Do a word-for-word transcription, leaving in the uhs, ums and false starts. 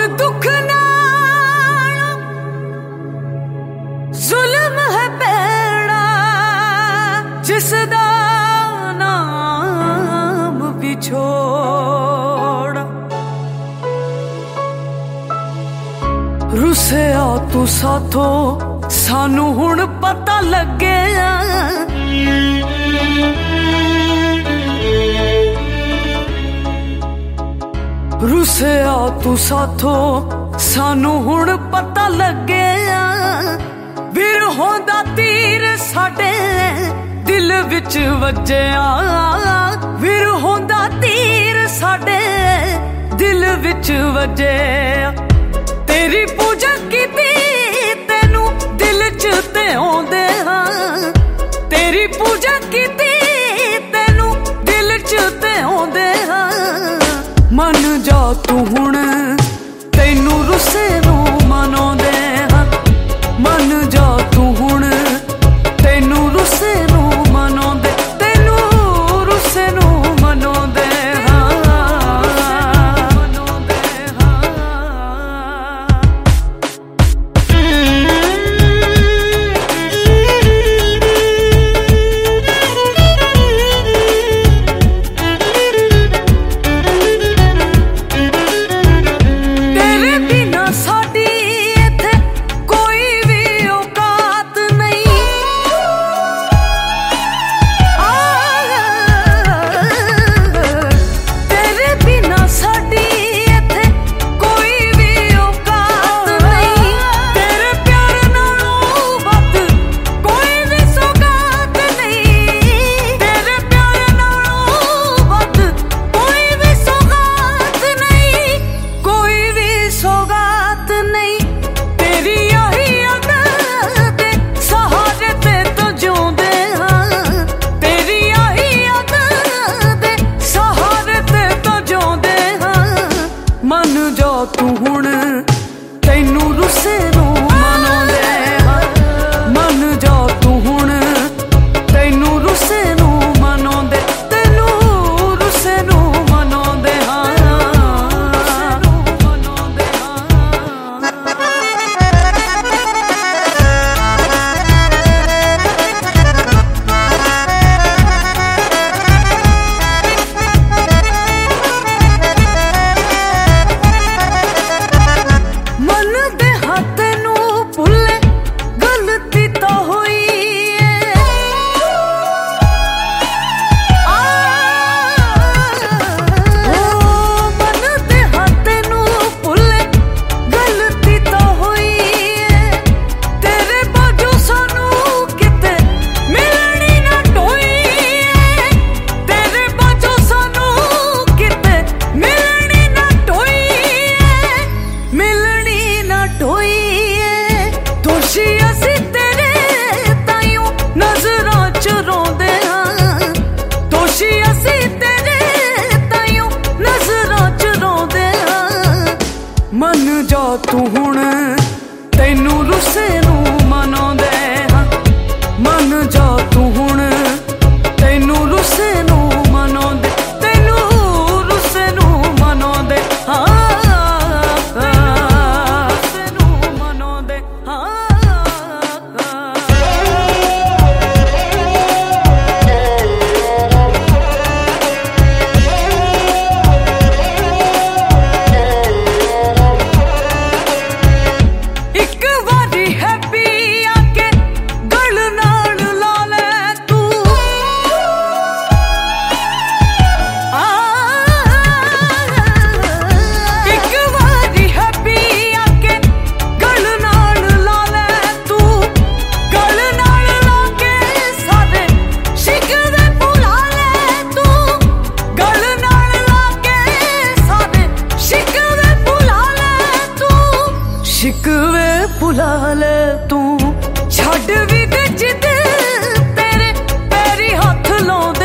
दुख नाल जुल्म है पैड़ा जिसदा नाम भी छोड़ रुसिया तू साथों सानू हुण पता लगे रुसिया तू साथों सानू हुण पता लगे बिरहों दा तीर साडे दिल विच वज्जिया बिरहों दा तीर साडे दिल विच वज्जिया तेरी पूजा कीती तेनू दिल च ते आउंदे हां तेरी पूजा कीती तेनू दिल च ते आउंदे हां मन जा तू हुण तेनू रुसे नू मनाउंदे हां मन जा तू हुण तेनू रुसे नू मनाउंदे तेनू रुसे नू मनाउंदे तू हुण तेनू रुसे नू मनाउंदे मन जा तू हुण तेनू रुसे नू मनाउंदे तेनू रुसे नू मनाउंदे मन जा तू हुण तेनू रुसे नू मनाउंदे मन जा तू हुण तेनू रुसे नू मनाउंदे तेनू रुसे नू मनाउंदे शिकवे भुला ले तू छड़ भी दे जिद तेरे पैरी हथ लाउं